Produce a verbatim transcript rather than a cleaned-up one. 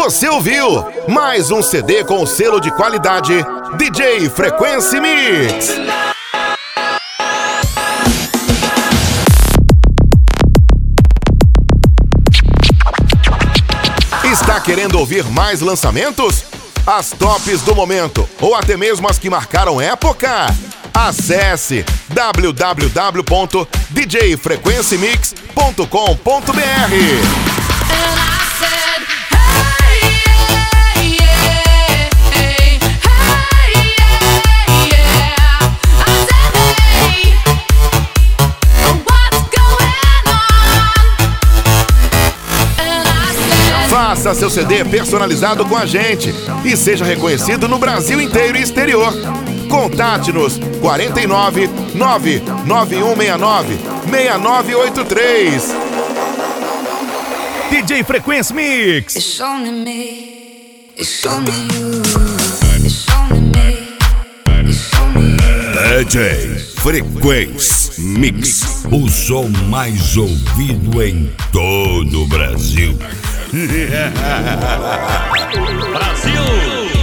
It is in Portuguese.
Você ouviu mais um C D com o selo de qualidade D J Frequency Mix. Está querendo ouvir mais lançamentos? As tops do momento ou até mesmo as que marcaram época? Acesse w w w ponto d j frequency mix ponto com ponto b r. Faça seu C D personalizado com a gente e seja reconhecido no Brasil inteiro e exterior. Contate-nos quarenta e nove, nove nove um seis nove, seis nove oito três. D J Frequency Mix. It's only me, it's only you, it's only me, it's only you. D J Frequency Mix, o som mais ouvido em todo o Brasil. Brasil!